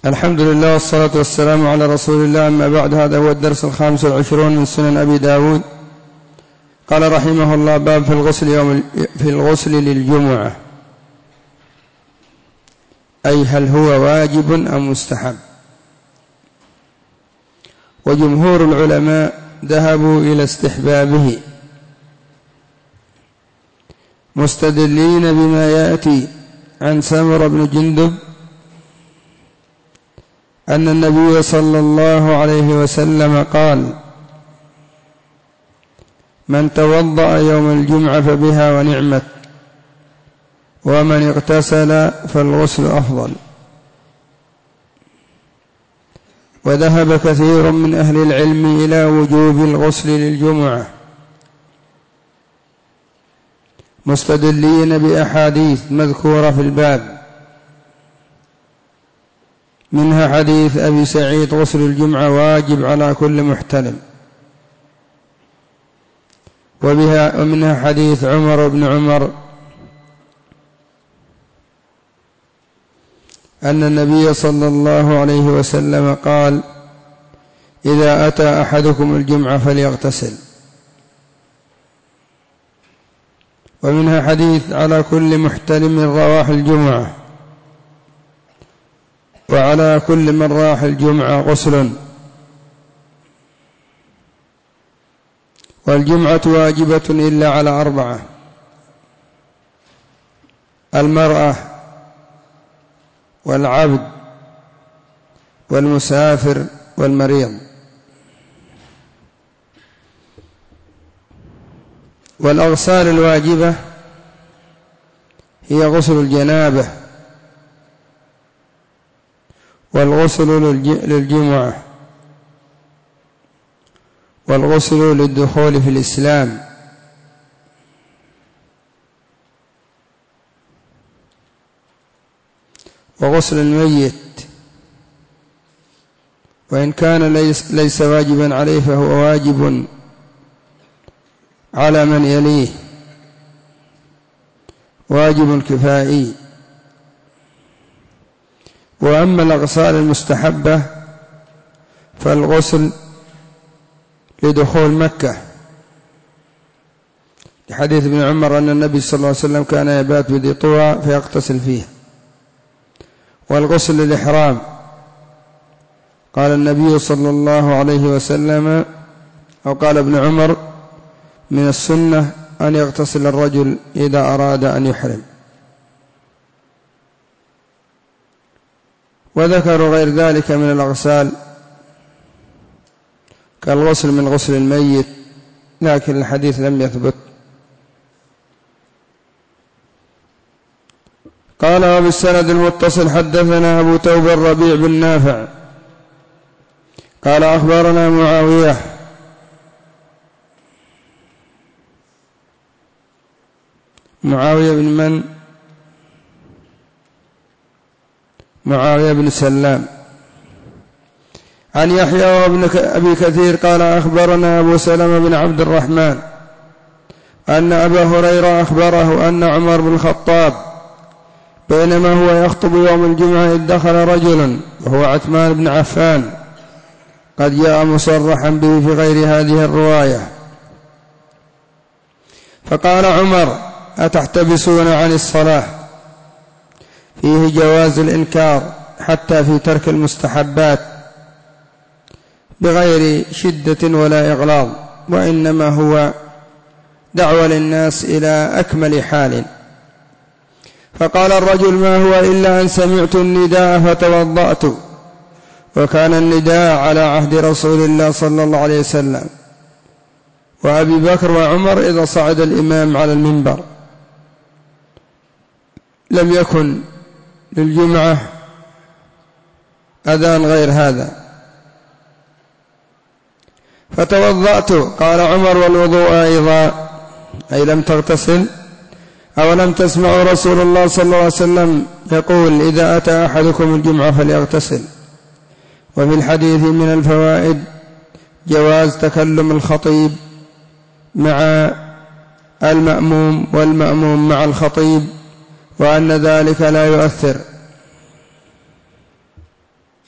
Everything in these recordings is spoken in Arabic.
الحمد لله والصلاة والسلام على رسول الله. أما بعد، هذا هو الدرس 25 من سنن أبي داود. قال رحمه الله: باب في الغسل للجمعة، أي هل هو واجب أم مستحب؟ وجمهور العلماء ذهبوا إلى استحبابه، مستدلين بما يأتي عن سمر بن جندب أن النبي صلى الله عليه وسلم قال: من توضأ يوم الجمعة فبها ونعمت، ومن اغتسل فالغسل أفضل. وذهب كثير من أهل العلم إلى وجوب الغسل للجمعة، مستدلين بأحاديث مذكورة في الباب، منها حديث أبي سعيد: غسل الجمعة واجب على كل محتلم. ومنها حديث عمر بن عمر أن النبي صلى الله عليه وسلم قال: إذا أتى أحدكم الجمعة فليغتسل. ومنها حديث على كل محتلم من رواح الجمعة، وعلى كل من راح الجمعة غسل. والجمعة واجبة إلا على 4: المرأة، والعبد، والمسافر، والمريض. والأغسال الواجبة هي غسل الجنابة، والغسل للجمعة، والغسل للدخول في الإسلام، وغسل الميت، وإن كان ليس واجبا عليه فهو واجب على من يليه، واجب كفائي. وأما الأغسال المستحبة فالغسل لدخول مكة، لحديث ابن عمر أن النبي صلى الله عليه وسلم كان يبات بذي طوى فيغتسل فيه. والغسل للإحرام، قال النبي صلى الله عليه وسلم، أو قال ابن عمر: من السنة أن يغتسل الرجل إذا أراد أن يحرم. وذكروا غير ذلك من الأغسال كالغسل من غسل الميت، لكن الحديث لم يثبت. قال: وبالسند المتصل حدثنا أبو توبة الربيع بن نافع قال: أخبرنا معاوية بن من؟ معاوية بن سلام، عن يحيى وابن أبي كثير قال: أخبرنا أبو سلمة بن عبد الرحمن أن أبا هريرة أخبره أن عمر بن الخطاب بينما هو يخطب يوم الجمعة إذ دخل رجل وهو عثمان بن عفان، قد جاء مصرحا به في غير هذه الرواية. فقال عمر: أتحتبسون عن الصلاة؟ فيه جواز الإنكار حتى في ترك المستحبات بغير شدة ولا إغلاظ، وإنما هو دعوة للناس إلى أكمل حال. فقال الرجل: ما هو إلا أن سمعت النداء فتوضأت. وكان النداء على عهد رسول الله صلى الله عليه وسلم وأبي بكر وعمر إذا صعد الإمام على المنبر، لم يكن للجمعة أذان غير هذا. فتوضأت. قال عمر: والوضوء أيضا، أي لم تغتسل؟ أو لم تسمعوا رسول الله صلى الله عليه وسلم يقول: إذا أتى أحدكم الجمعة فليغتسل؟ وفي الحديث من الفوائد جواز تكلم الخطيب مع المأموم والمأموم مع الخطيب، وأن ذلك لا يؤثر.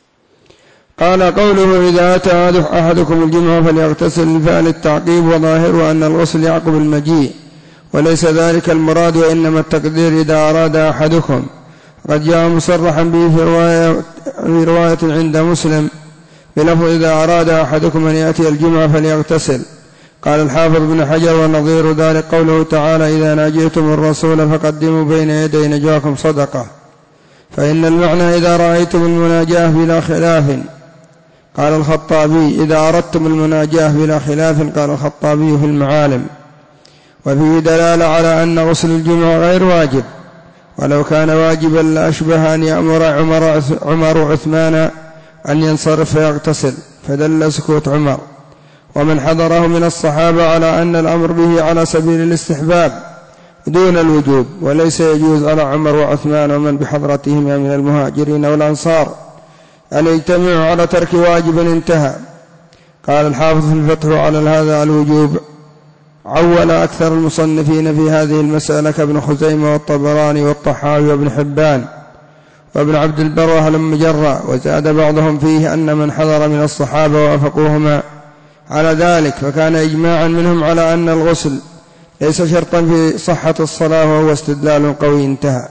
قال قوله إذا أتى أحدكم الجمعة فليغتسل فعل التعقيب، وظاهر أن الغسل يعقب المجيء، وليس ذلك المراد، وإنما التقدير إذا أراد أحدكم. قد جاء مصرحا به في رواية عند مسلم بلفظ إذا أراد أحدكم أن يأتي الجمعة فليغتسل. قال الحافظ بن حجر ونظير ذلك قوله تعالى إذا ناجيتم الرسول فقدموا بين يدي نجواكم صدقة، فإن المعنى إذا رأيتم المناجاة بلا خلاف. قال الخطابي إذا أردتم المناجاة بلا خلاف، قال الخطابي في المعالم. وفيه دلالة على أن غسل الجمعة غير واجب، ولو كان واجبا لأشبه أن يأمر عمر عثمان أن ينصرف فيغتسل، فدل سكوت عمر ومن حضره من الصحابة على أن الأمر به على سبيل الاستحباب دون الوجوب، وليس يجوز على عمر وعثمان ومن بحضرتهما من المهاجرين والأنصار أن يجتمعوا على ترك واجب انتهى. قال الحافظ في الفتح على هذا الوجوب عول أكثر المصنفين في هذه المسألة كابن خزيمة والطبراني والطحاوي وابن حبان وابن عبد البر وأهل مجرى، وزاد بعضهم فيه أن من حضر من الصحابة وافقوهما على ذلك، فكان إجماعا منهم على أن الغسل ليس شرطا في صحة الصلاة، وهو استدلال قوي انتهى.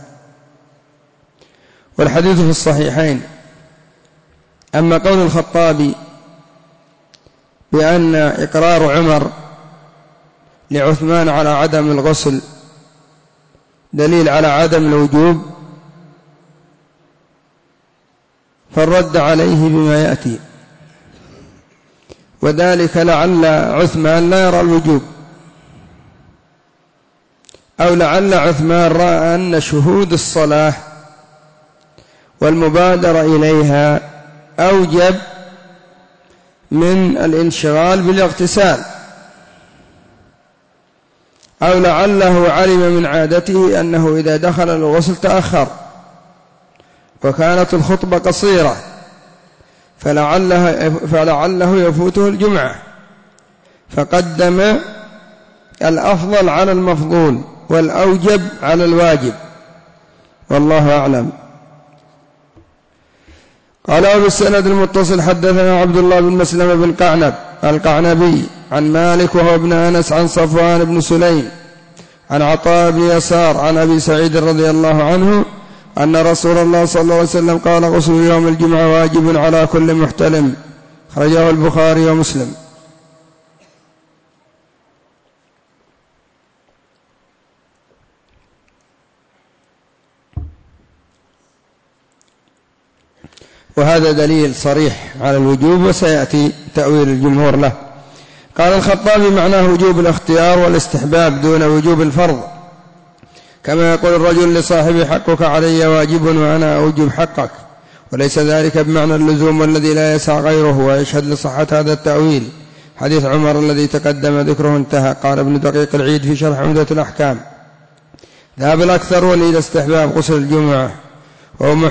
والحديث في الصحيحين. أما قول الخطابي بأن إقرار عمر لعثمان على عدم الغسل دليل على عدم الوجوب، فالرد عليه بما يأتي، وذلك لعل عثمان لا يرى الوجوب، أو لعل عثمان رأى أن شهود الصلاة والمبادرة إليها أوجب من الانشغال بالاغتسال، أو لعله علم من عادته أنه إذا دخل الغسل تأخر وكانت الخطبة قصيرة فلعله يفوته الجمعة، فقدم الأفضل على المفضول والأوجب على الواجب، والله أعلم. قال وبالسند المتصل حدثنا عبد الله بن مسلم بن قعنب القعنبي عن مالك وهو ابن أنس عن صفوان بن سليم عن عطاء بن يسار عن أبي سعيد رضي الله عنه أن رسول الله صلى الله عليه وسلم قال غسل يوم الجمعة واجب على كل محتلم، خرجه البخاري ومسلم. وهذا دليل صريح على الوجوب، وسيأتي تأويل الجمهور له. قال الخطابي معناه وجوب الاختيار والاستحباب دون وجوب الفرض، كما يقول الرجل لصاحب حقك علي واجب وأنا أوجب حقك، وليس ذلك بمعنى اللزوم والذي لا يسع غيره. ويشهد لصحة هذا التأويل حديث عمر الذي تقدم ذكره انتهى. قال ابن دقيق العيد في شرح عمدة الأحكام ذهب الأكثرون إلى استحباب غسل الجمعة، وهم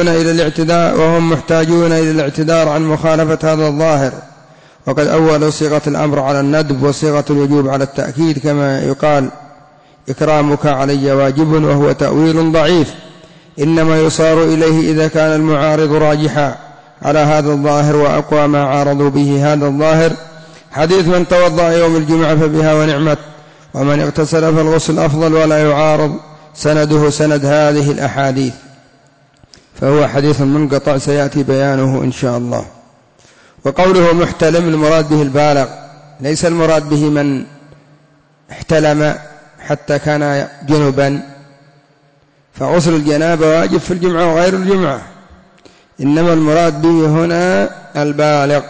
محتاجون إلى الاعتذار عن مخالفة هذا الظاهر، وقد أولوا صيغة الأمر على الندب وصيغة الوجوب على التأكيد، كما يقال إكرامك علي واجب، وهو تأويل ضعيف إنما يصار إليه إذا كان المعارض راجحا على هذا الظاهر. وأقوى ما عارضوا به هذا الظاهر حديث من توضأ يوم الجمعة فبها ونعمت، ومن اغتسل فالغسل أفضل، ولا يعارض سنده سند هذه الأحاديث، فهو حديث منقطع سيأتي بيانه إن شاء الله. وقوله محتلم المراد به البالغ، ليس المراد به من احتلم حتى كان جنبا، فغسل الجنابة واجب في الجمعة وغير الجمعة، إنما المراد به هنا البالغ.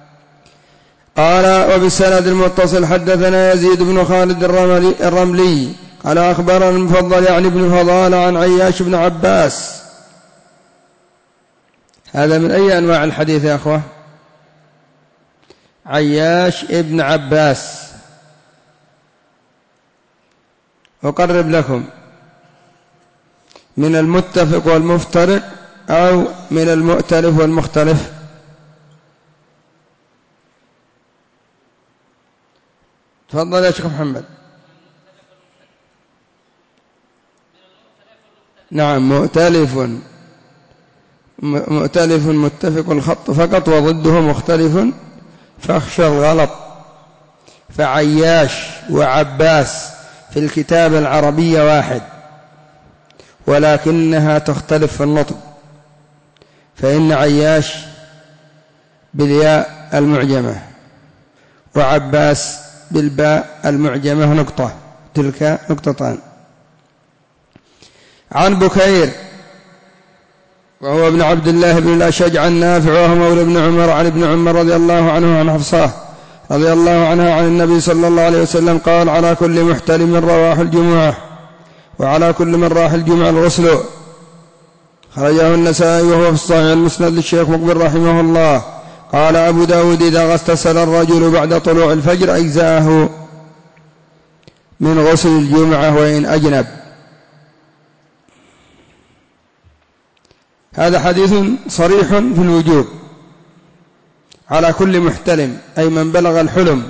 قال وبالسند المتصل حدثنا يزيد بن خالد الرملي قال أخبرنا المفضل يعني بن فضالة عن عياش بن عباس. هذا من أي أنواع الحديث يا أخوة؟ عياش ابن عباس. أقرب لكم من المتفق والمفترق أو من المؤتلف والمختلف؟ تفضل يا شيخ محمد. نعم مؤتلف. مؤتلف متفق الخط فقط، وضده مختلف فاخشى الغلط. فعياش وعباس في الكتابة العربية واحد، ولكنها تختلف في النطق، فإن عياش بالياء المعجمة، وعباس بالباء المعجمة نقطة، تلك نقطتان. عن بكير وهو ابن عبد الله بن الأشج عن نافع وهو مولى ابن عمر عن ابن عمر رضي الله عنه عن حفصة رضي الله عنها عن النبي صلى الله عليه وسلم قال: على كل محتلم رواح الجمعة، وعلى كل من راح الجمعة الغسل. خرجه النسائي وهو في الصحيح المسند للشيخ مقبل رحمه الله. قال أبو داود: إذا اغتسل الرجل بعد طلوع الفجر أجزأه من غسل الجمعة وإن أجنب. هذا حديث صريح في الوجوب على كل محتلم، أي من بلغ الحلم،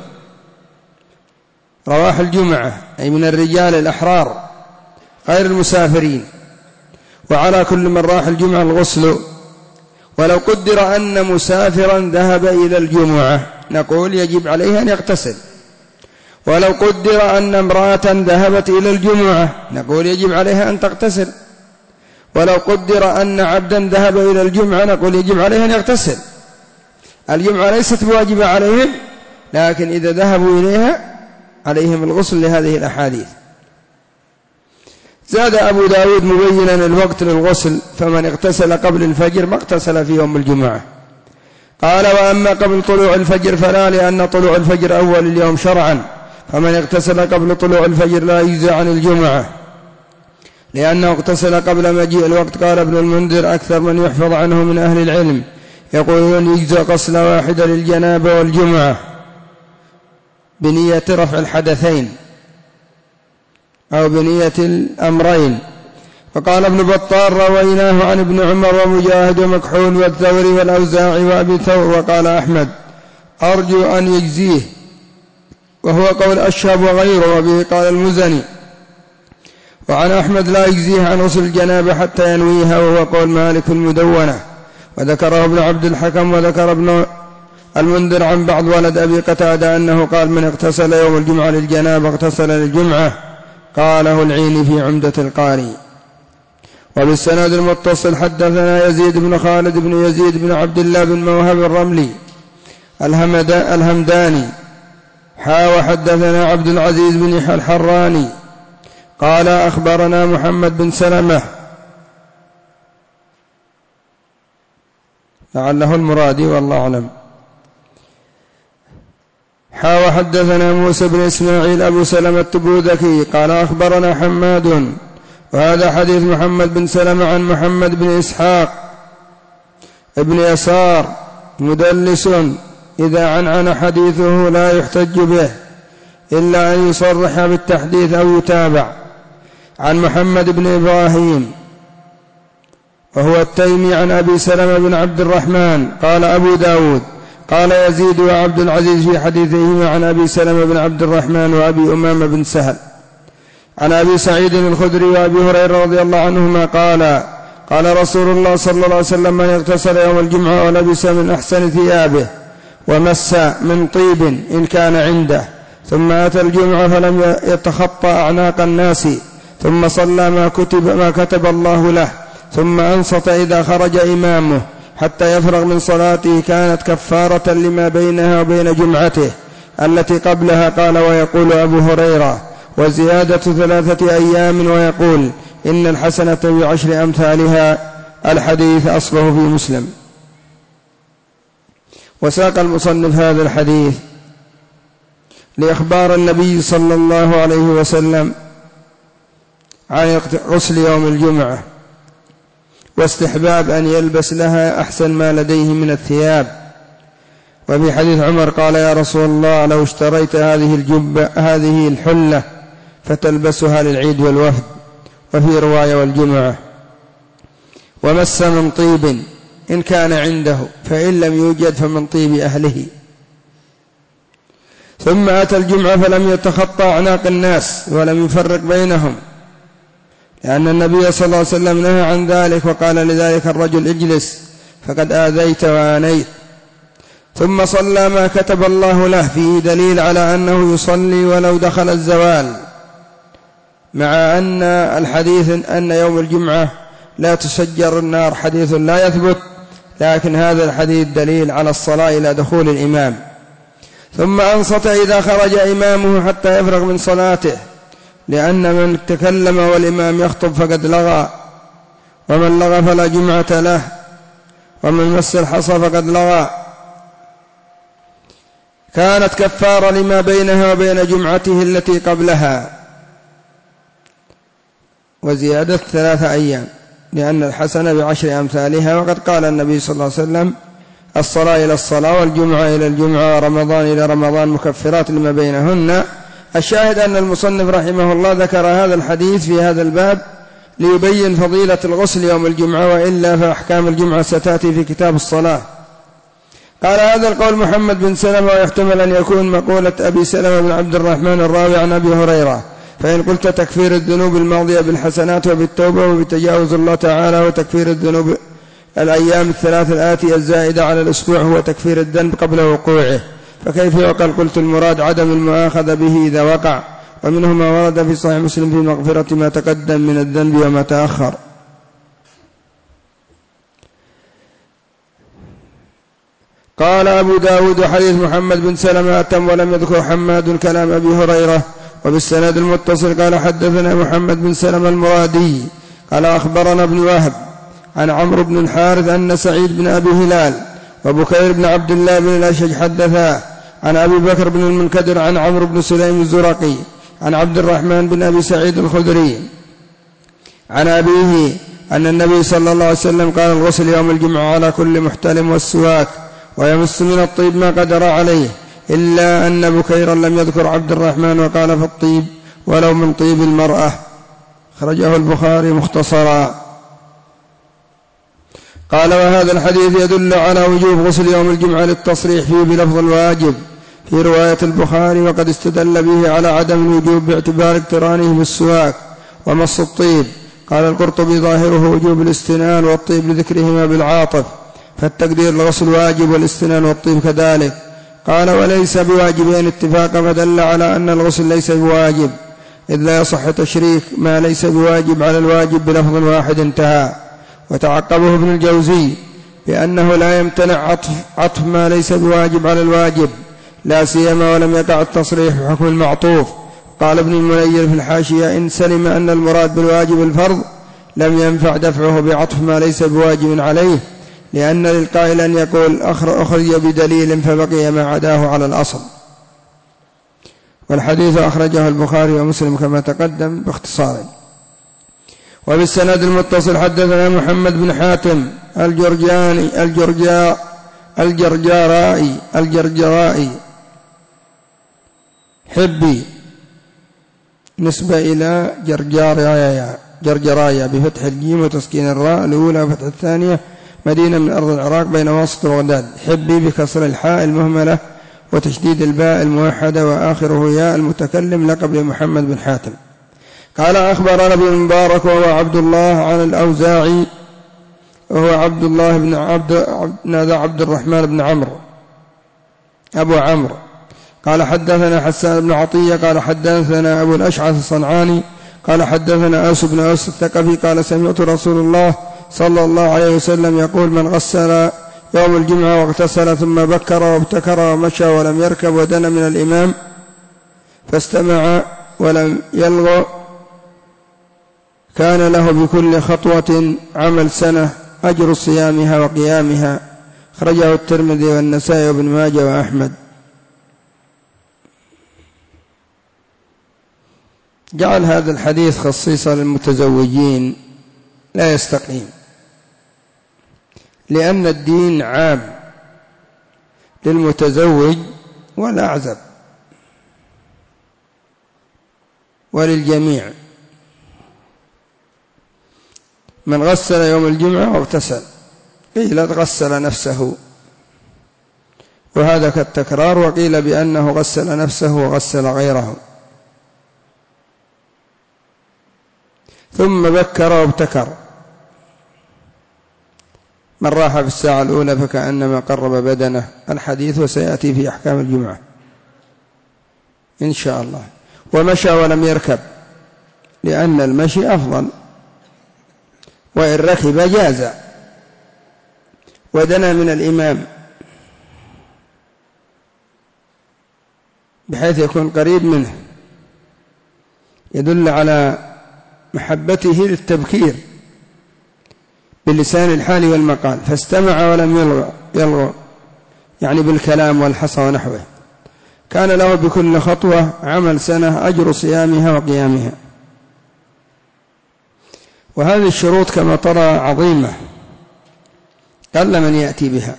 رواح الجمعة أي من الرجال الأحرار غير المسافرين، وعلى كل من راح الجمعة الغسل. ولو قدر أن مسافرا ذهب إلى الجمعة نقول يجب عليه أن يغتسل، ولو قدر أن امرأة ذهبت إلى الجمعة نقول يجب عليها أن تغتسل، ولو قدر أن عبدا ذهب إلى الجمعة نقول يجب عليه أن يغتسل. الجمعة ليست بواجبة عليهم، لكن إذا ذهبوا إليها عليهم الغسل لهذه الأحاديث. زاد أبو داود مبينا الوقت للغسل: فمن اغتسل قبل الفجر ما اغتسل في يوم الجمعة. قال: وأما قبل طلوع الفجر فلا، لأن طلوع الفجر أول اليوم شرعا، فمن اغتسل قبل طلوع الفجر لا يجزى عن الجمعة لأنه اغتسل قبل مجيء الوقت. قال ابن المنذر: أكثر من يحفظ عنه من أهل العلم يقولون يجزى غسل واحدة للجنابة والجمعة بنية رفع الحدثين أو بنية الأمرين. وقال ابن بطال: رويناه عن ابن عمر ومجاهد ومكحول والثوري والأوزاعي وأبي ثور. وقال أحمد: أرجو أن يجزيه، وهو قول أشهب وغيره، وبه قال المزني. وعن أحمد: لا يجزيه عن غسل الجنابة حتى ينويها، وهو قول مالك المدونة. وذكره ابن عبد الحكم. وذكر ابن المنذر عن بعض ولد أبي قتادة أنه قال: من اغتسل يوم الجمعة للجنابة اغتسل للجمعة. قاله العيني في عمدة القاري. وبالسند المتصل حدثنا يزيد بن خالد بن يزيد بن عبد الله بن موهب الرملي الهمداني وحدثنا عبد العزيز بن الحراني قال: أخبرنا محمد بن سلمة لعله المرادي والله أعلم. وحدثنا موسى بن إسماعيل أبو سلمة التبوذكي قال: أخبرنا حماد. وهذا حديث محمد بن سلمة عن محمد بن إسحاق ابن يسار مدلس، إذا عنعن حديثه لا يحتج به إلا أن يصرح بالتحديث أو يتابع. عن محمد بن إبراهيم وهو التيمي عن أبي سلمة بن عبد الرحمن. قال أبو داود: قال يزيد وعبد العزيز في حديثهما عن أبي سلمة بن عبد الرحمن وأبي أمامة بن سهل عن أبي سعيد الخدري وأبي هريرة رضي الله عنهما قال رسول الله صلى الله عليه وسلم: من اغتسل يوم الجمعة ولبس من أحسن ثيابه ومس من طيب إن كان عنده، ثم أتى الجمعة فلم يتخطى أعناق الناس، ثم صلى ما كتب الله له، ثم أنصت إذا خرج إمامه حتى يفرغ من صلاته، كانت كفارة لما بينها وبين جمعته التي قبلها. قال: ويقول أبو هريرة: وزيادة 3 أيام، ويقول: إن الحسنة ب10 أمثالها. الحديث أصله في مسلم. وساق المصنف هذا الحديث لإخبار النبي صلى الله عليه وسلم عن غسل يوم الجمعة واستحباب أن يلبس لها أحسن ما لديه من الثياب. وفي حديث عمر قال: يا رسول الله، لو اشتريت هذه الحلة فتلبسها للعيد والوفد. وفي رواية: والجمعة. ومس من طيب إن كان عنده، فإن لم يوجد فمن طيب أهله. ثم أتى الجمعة فلم يتخطى أعناق الناس ولم يفرق بينهم، لأن النبي صلى الله عليه وسلم نهى عن ذلك وقال لذلك الرجل اجلس فقد آذيت وآنيت. ثم صلى ما كتب الله له، فيه دليل على أنه يصلي ولو دخل الزوال، مع أن الحديث أن يوم الجمعة لا تسجر النار حديث لا يثبت، لكن هذا الحديث دليل على الصلاة إلى دخول الإمام. ثم أنصت إذا خرج إمامه حتى يفرغ من صلاته، لأن من تكلم والإمام يخطب فقد لغى، ومن لغى فلا جمعة له، ومن مس الحصى فقد لغى. كانت كفارة لما بينها وبين جمعته التي قبلها، وزيادة 3 أيام، لأن الحسنة ب10 أمثالها. وقد قال النبي صلى الله عليه وسلم الصلاة إلى الصلاة والجمعة إلى الجمعة ورمضان إلى رمضان مكفرات لما بينهن. الشاهد أن المصنف رحمه الله ذكر هذا الحديث في هذا الباب ليبين فضيلة الغسل يوم الجمعة، وإلا فأحكام الجمعة ستأتي في كتاب الصلاة. قال هذا القول محمد بن سلمة، ويحتمل أن يكون مقولة أبي سلمة بن عبد الرحمن الراوي عن أبي هريرة، فإن قلت تكفير الذنوب الماضية بالحسنات وبالتوبة وبتجاوز الله تعالى، وتكفير الذنوب الأيام 3 الآتية الزائدة على الأسبوع هو تكفير الذنب قبل وقوعه، فكيف يقال؟ قلت المراد عدم المؤاخذة به إذا وقع، ومنه ما ورد في صحيح مسلم في مغفرة ما تقدم من الذنب وما تأخر. قال أبو داود حديث محمد بن سلمة أتم، ولم يذكر حماد كلام أبي هريرة. وبالسند المتصل قال حدثنا محمد بن سلمة المرادي قال أخبرنا ابن وهب عن عمرو بن الحارث أن سعيد بن أبي هلال وبكير بن عبد الله بن الأشج حدثا عن أبي بكر بن المنكدر عن عمرو بن سليم الزرقي عن عبد الرحمن بن أبي سعيد الخدري عن أبيه أن النبي صلى الله عليه وسلم قال الغسل يوم الجمعة على كل محتلم والسواك، ويمس من الطيب ما قدر عليه، إلا أن بكيرا لم يذكر عبد الرحمن وقال في الطيب ولو من طيب المرأة. خرجه البخاري مختصرا. قال وهذا الحديث يدل على وجوب غسل يوم الجمعة للتصريح فيه بلفظ الواجب في رواية البخاري، وقد استدل به على عدم الوجوب باعتبار اقترانه بالسواك ومص الطيب. قال القرطبي ظاهره وجوب الاستنان والطيب لذكرهما بالعاطف، فالتقدير الغسل واجب والاستنان والطيب كذلك. قال وليس بواجبين اتفاقا، فدل على أن الغسل ليس بواجب، إذ لا يصح تشريك ما ليس بواجب على الواجب بلفظ واحد انتهى. وتعقبه ابن الجوزي بأنه لا يمتنع عطف ما ليس بواجب على الواجب، لا سيما ولم يقع التصريح بحكم المعطوف. قال ابن المنير في الحاشية إن سلم أن المراد بالواجب الفرض لم ينفع دفعه بعطف ما ليس بواجب عليه، لأن للقائل أن يقول أخرج بدليل فبقي ما عداه على الأصل. والحديث أخرجه البخاري ومسلم كما تقدم باختصار. وبالسند المتصل حدثنا محمد بن حاتم الجرجرائي حبي، نسبة إلى جرجرايا بفتح الجيم وتسكين الراء الأولى وفتح الثانية، مدينة من أرض العراق بين واسط وبغداد. حبي بكسر الحاء المهملة وتشديد الباء الموحدة وآخره ياء المتكلم، لقب محمد بن حاتم. قال أخبرنا ابن المبارك وهو عبد الله عن الأوزاعي وهو عبد الله بن عبد الرحمن بن عمرو أبو عمرو قال حدثنا حسان بن عطية قال حدثنا أبو الأشعث الصنعاني قال حدثنا أوس بن أوس الثقفي قال سمعت رسول الله صلى الله عليه وسلم يقول من غسل يوم الجمعة واغتسل ثم بكر وابتكر ومشى ولم يركب ودنا من الإمام فاستمع ولم يلغ كان له بكل خطوة عمل سنة أجر صيامها وقيامها. خرجه الترمذي والنسائي وابن ماجه وأحمد. جعل هذا الحديث خصيصا للمتزوجين لا يستقيم، لأن الدين عام للمتزوج والأعزب وللجميع. من غسل يوم الجمعة واغتسل قيل غسل نفسه، وهذا كالتكرار، وقيل بأنه غسل نفسه وغسل غيره. ثم بكر وابتكر. من راح في الساعة الأولى فكأنما قرب بدنه. الحديث وسيأتي في أحكام الجمعة إن شاء الله. ومشى ولم يركب، لأن المشي أفضل، وإن ركب جاز. ودنا من الإمام بحيث يكون قريب منه، يدل على محبته للتبكير باللسان الحال والمقال. فاستمع ولم يلغو، يعني بالكلام والحصى ونحوه. كان له بكل خطوة عمل سنة أجر صيامها وقيامها. وهذه الشروط كما ترى عظيمة، قل من يأتي بها.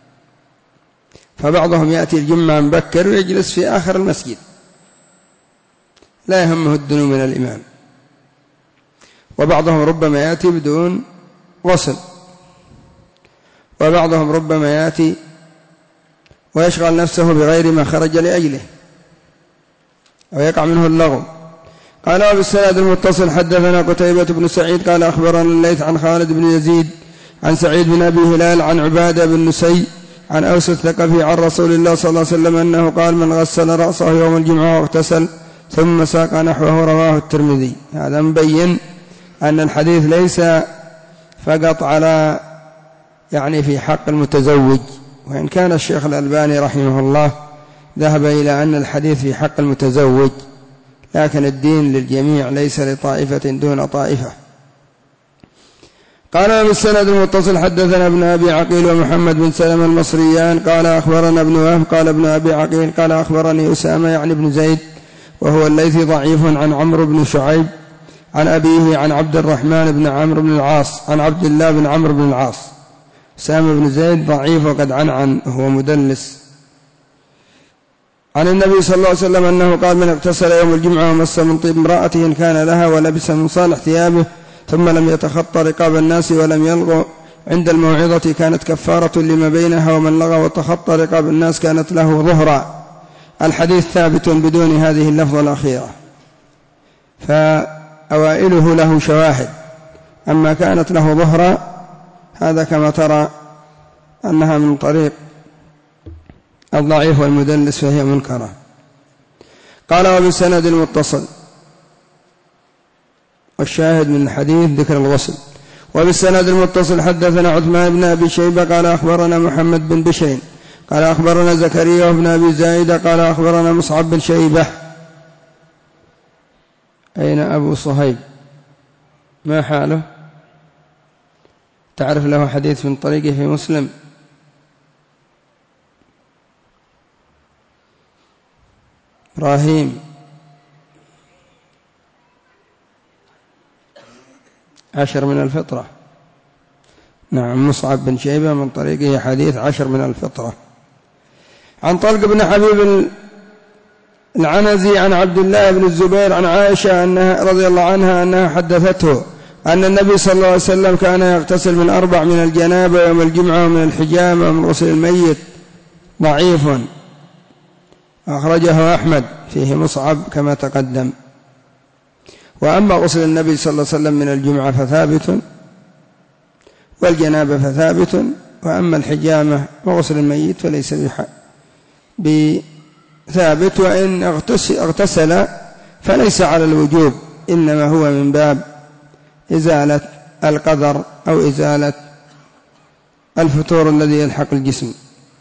فبعضهم يأتي الجمعة مبكر ويجلس في آخر المسجد، لا يهمه الدنو من الإمام. وبعضهم ربما يأتي بدون غسل، وبعضهم ربما يأتي ويشغل نفسه بغير ما خرج لأجله، ويقع منه اللغو. قال وبالسند المتصل حدثنا قتيبة بن سعيد قال أخبرنا الليث عن خالد بن يزيد عن سعيد بن أبي هلال عن عبادة بن نسي عن أوس الثقفي عن رسول الله صلى الله عليه وسلم أنه قال: من غسل رأسه يوم الجمعة واغتسل ثم ساق نحوه رواه الترمذي. هذا مبين أن الحديث ليس فقط على يعني في حق المتزوج، وإن كان الشيخ الألباني رحمه الله ذهب إلى أن الحديث في حق المتزوج، لكن الدين للجميع ليس لطائفة دون طائفة. قال بالسند المتصل حدثنا ابن أبي عقيل ومحمد بن سلمة المصريان قال أخبرنا ابن وهب قال ابن أبي عقيل قال أخبرني أسامة يعني بن زيد وهو الليثي ضعيف عن عمرو بن شعيب عن أبيه عن عبد الرحمن بن عمرو بن العاص عن عبد الله بن عمرو بن العاص. أسامة بن زيد ضعيف وقد عنعن، هو مدلس. عن النبي صلى الله عليه وسلم أنه قال: من اغتسل يوم الجمعة ومس من طيب امرأته إن كان لها ولبس من صالح ثيابه ثم لم يتخطى رقاب الناس ولم يلغو عند الموعظة كانت كفارة لما بينها، ومن لغى وتخطى رقاب الناس كانت له ظهرا. الحديث ثابت بدون هذه اللفظة الأخيرة، فأوائله له شواهد. أما كانت له ظهرا هذا كما ترى أنها من طريق الضعيف والمدلس فهي منكرة. قال وبالسند المتصل، والشاهد من الحديث ذكر الغسل. وبالسند المتصل حدثنا عثمان بن أبي شيبة قال أخبرنا محمد بن بشير قال أخبرنا زكريا بن أبي زايدة قال أخبرنا مصعب بن شيبة. أين أبو صهيب؟ ما حاله؟ تعرف له حديث من طريقه في مسلم؟ إبراهيم 10 من الفطرة. نعم، مصعب بن شيبة من طريقه حديث 10 من الفطرة. عن طلق بن حبيب العنزي عن عبد الله بن الزبير عن عائشة أنها رضي الله عنها أنها حدثته أن النبي صلى الله عليه وسلم كان يغتسل من 4 من الجنابة يوم الجمعة ومن الحجامة ومن غسل الميت. ضعيف، أخرجه أحمد، فيه مصعب كما تقدم. وأما غسل النبي صلى الله عليه وسلم من الجمعة فثابت، والجنابة فثابت، وأما الحجامة وغسل الميت فليس بثابت. وإن اغتسل فليس على الوجوب، إنما هو من باب إزالة القدر أو إزالة الفتور الذي يلحق الجسم.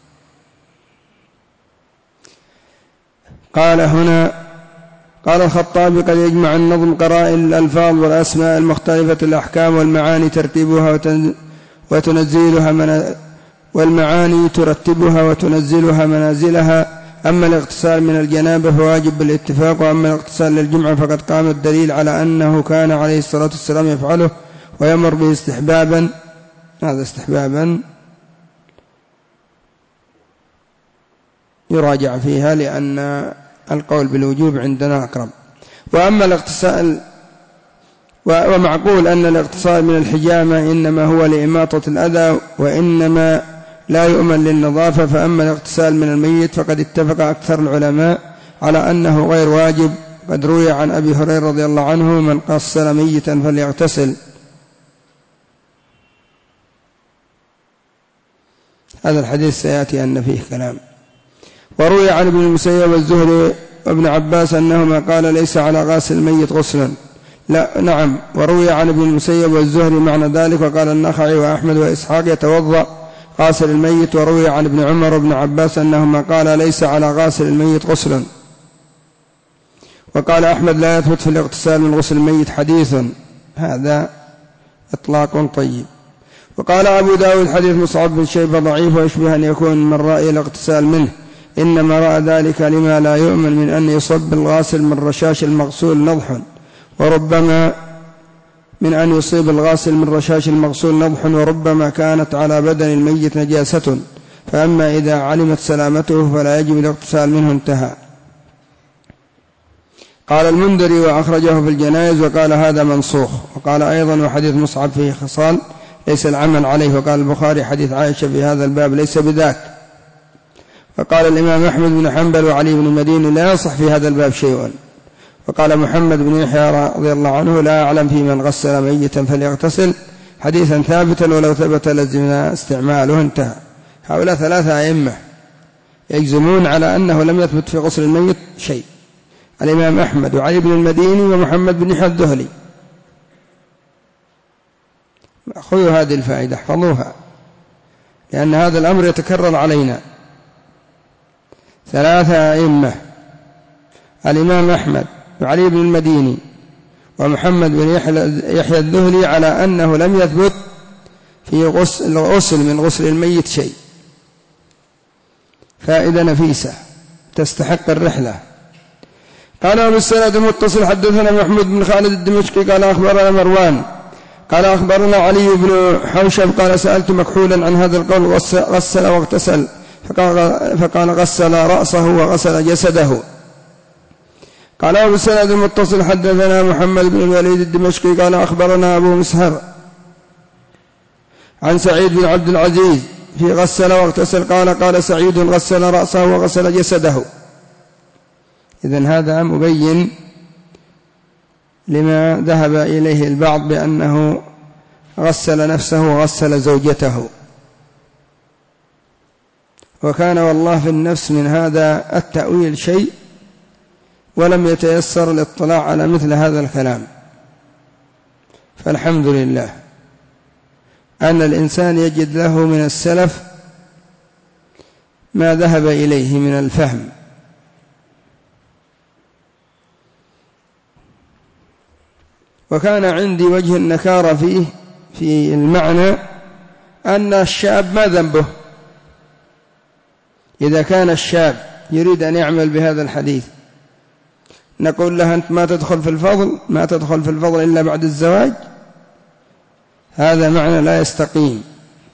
قال هنا قال الخطابي: قد يجمع النظم قرائن الألفاظ والأسماء المختلفة الأحكام والمعاني ترتيبها وتنزيلها والمعاني ترتبها وتنزلها منازلها. أما الاغتسال من الجنابة فواجب بالاتفاق، وأما الاغتسال للجمعة فقد قام الدليل على أنه كان عليه الصلاة والسلام يفعله ويمر به استحبابا. هذا استحبابا يراجع فيها، لأن القول بالوجوب عندنا أقرب. وأما الاغتسال، ومعقول أن الاغتسال من الحجامة إنما هو لإماطة الأذى وإنما لا يؤمن للنظافة. فأما الاغتسال من الميت فقد اتفق أكثر العلماء على أنه غير واجب، قد روي عن أبي هريرة رضي الله عنه من غسل ميتا فليغتسل. هذا الحديث سيأتي أن فيه كلام. وروي عن ابن المسيب والزهري وابن عباس أنهما قال ليس على غاسل الميت غسل. لا نعم، وروي عن ابن المسيب والزهري معنى ذلك، وقال النخعي وأحمد وإسحاق يتوضأ غاسل الميت. وروي عن ابن عمر وابن عباس أنهما قال ليس على غاسل الميت غسل. وقال أحمد لا يثبت في الاغتسال من غسل الميت حديث، هذا إطلاق طيب. وقال أبو داود حديث مصعب بن شيبة ضعيف ويشبه أن يكون من رأي الاغتسال منه، إنما رأى ذلك لما لا يؤمن من أن يصب الغاسل من رشاش المغسول نضح، وربما من أن يصيب الغاسل من رشاش المغسول نضح، وربما كانت على بدن الميت نجاسة، فأما إذا علمت سلامته فلا يجب الاغتسال منه. انتهى. قال المنذري وأخرجه في الجنائز وقال هذا منسوخ. وقال أيضا وحديث مصعب فيه خصال ليس العمل عليه. وقال البخاري حديث عائشة في هذا الباب ليس بذاك. وقال الإمام أحمد بن حنبل وعلي بن المديني لا يصح في هذا الباب شيء. وقال محمد بن يحيى رضي الله عنه لا أعلم في من غسل ميتا فليغتسل حديثا ثابتا ولو ثبت لزمنا استعماله. انتهى. هؤلاء ثلاثة أئمة يجزمون على أنه لم يثبت في غسل الميت شيء، الإمام أحمد وعلي بن المديني ومحمد بن يحيى الذهلي. خذوا هذه الفائدة احفظوها، لأن هذا الأمر يتكرر علينا. ثلاثة أئمة الإمام أحمد وعلي بن المديني ومحمد بن يحيى الذهلي على أنه لم يثبت في غسل من غسل الميت شيء. فائدة نفيسة تستحق الرحلة. قال بالسند المتصل حدثنا محمود بن خالد الدمشقي قال أخبرنا مروان قال أخبرنا علي بن حوشب قال سألت مكحولا عن هذا القول غسل واغتسل، فقال غسل رأسه وغسل جسده. قال بالسند المتصل حدثنا محمد بن الوليد الدمشقي قال أخبرنا أبو مسهر عن سعيد بن عبد العزيز في غسل واغتسل قال سعيد غسل رأسه وغسل جسده. إذن هذا مبين لما ذهب إليه البعض بأنه غسل نفسه وغسل زوجته، وكان والله في النفس من هذا التأويل شيء، ولم يتيسر الاطلاع على مثل هذا الكلام. فالحمد لله أن الإنسان يجد له من السلف ما ذهب إليه من الفهم. وكان عندي وجه النكارة فيه في المعنى أن الشاب ما ذنبه إذا كان الشاب يريد أن يعمل بهذا الحديث. نقول له أنت ما تدخل في الفضل إلا بعد الزواج، هذا معنى لا يستقيم.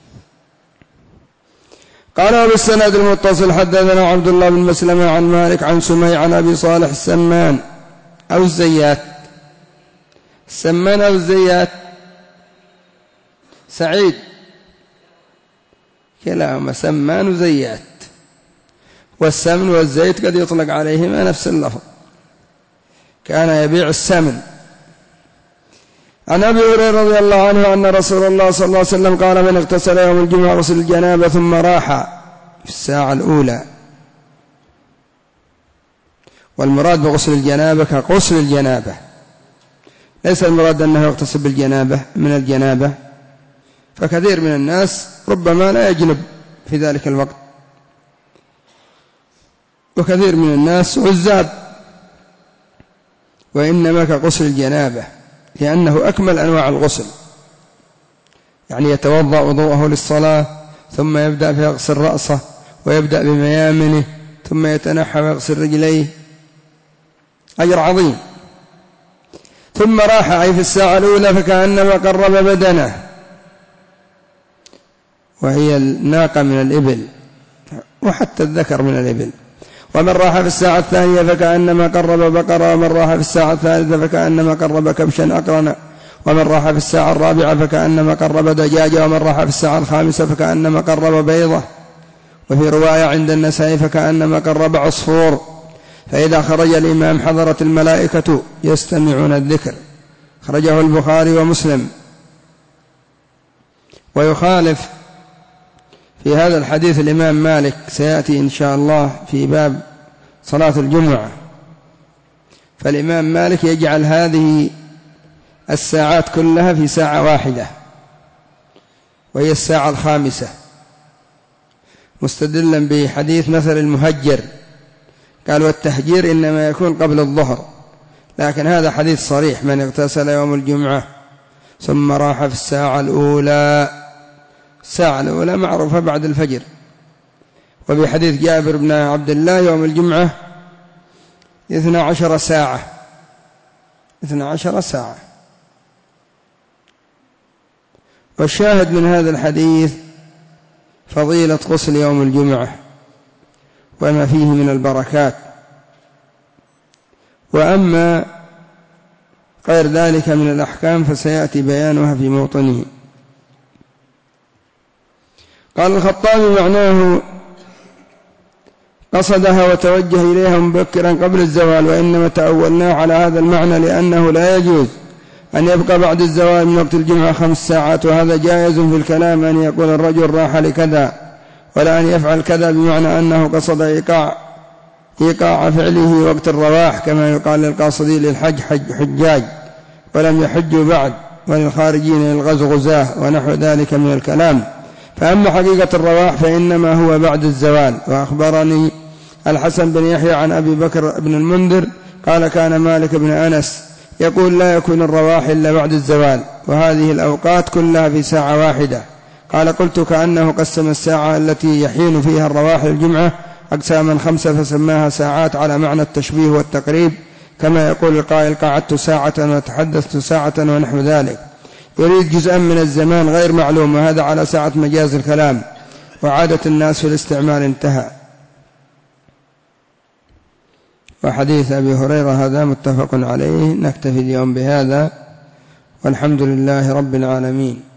قال بالسند المتصل حدثنا عبد الله بن مسلمة عن مالك عن سميع عن أبي صالح السمان أو الزيات. السمان أو الزيات سعيد كلاهما سمان وزيات، والسمن والزيت قد يطلق عليهما نفس اللفظ، كان يبيع السمن. عن أبي هريرة رضي الله عنه أن رسول الله صلى الله عليه وسلم قال من اغتسل يوم الجمعة غسل الجنابة ثم راح في الساعة الأولى. والمراد بغسل الجنابة كغسل الجنابة، ليس المراد أنه يغتسل بالجنابة من الجنابة، فكثير من الناس ربما لا يجنب في ذلك الوقت، وكثير من الناس عزاب، وإنما كغسل الجنابة لأنه أكمل أنواع الغسل، يعني يتوضأ وضوءه للصلاة ثم يبدأ فيغسل رأسه ويبدأ بميامنه ثم يتنحى ويغسل رجليه، أجر عظيم. ثم راح أي في الساعة الأولى فكأنما قرب بدنه، وهي الناقة من الإبل وحتى الذكر من الإبل. ومن راح في الساعة الثانية فكأنما قرب بقرة، ومن راح في الساعة الثالثة فكأنما قرب كبشا أقرنا، ومن راح في الساعة الرابعة فكأنما قرب دجاجة، ومن راح في الساعة الخامسة فكأنما قرب بيضة، وفي رواية عند النسائي فكأنما قرب عصفور. فإذا خرج الإمام حضرت الملائكة يستمعون الذكر. خرجه البخاري ومسلم. ويخالف في هذا الحديث الإمام مالك، سيأتي إن شاء الله في باب صلاة الجمعة. فالإمام مالك يجعل هذه الساعات كلها في ساعة واحدة، وهي الساعة 5، مستدلا بحديث مثل المهجر، قال والتهجير إنما يكون قبل الظهر، لكن هذا حديث صريح: من اغتسل يوم الجمعة ثم راح في الساعة الأولى. الساعة الأولى معروفة بعد الفجر. وبحديث جابر بن عبد الله يوم الجمعة 12 ساعة. 12 ساعة. والشاهد من هذا الحديث فضيلة غسل يوم الجمعة وما فيه من البركات. وأما غير ذلك من الأحكام فسيأتي بيانها في موطنه. قال الخطابي معناه قصدها وتوجه إليها مبكرا قبل الزوال، وإنما تأولناه على هذا المعنى لأنه لا يجوز أن يبقى بعد الزوال من وقت الجمعة 5 ساعات، وهذا جائز في الكلام أن يقول الرجل راح لكذا، ولا أن يفعل كذا بمعنى أنه قصد إيقاع فعله وقت الرواح، كما يقال للقاصدين للحج حجاج ولم يحجوا بعد، وللخارجين للغزو غزاه، ونحو ذلك من الكلام. فأما حقيقة الرواح فإنما هو بعد الزوال. وأخبرني الحسن بن يحيى عن أبي بكر بن المنذر قال كان مالك بن أنس يقول لا يكون الرواح إلا بعد الزوال، وهذه الأوقات كلها في ساعة واحدة. قال قلت كأنه قسم الساعة التي يحين فيها الرواح الجمعة أقساما 5 فسماها ساعات على معنى التشبيه والتقريب، كما يقول القائل قعدت ساعة وتحدثت ساعة ونحو ذلك. يريد جزءا من الزمان غير معلوم، وهذا على ساعة مجاز الكلام، وعادة الناس في الاستعمال انتهى. وحديث أبي هريرة هذا متفق عليه. نكتفي اليوم بهذا، والحمد لله رب العالمين.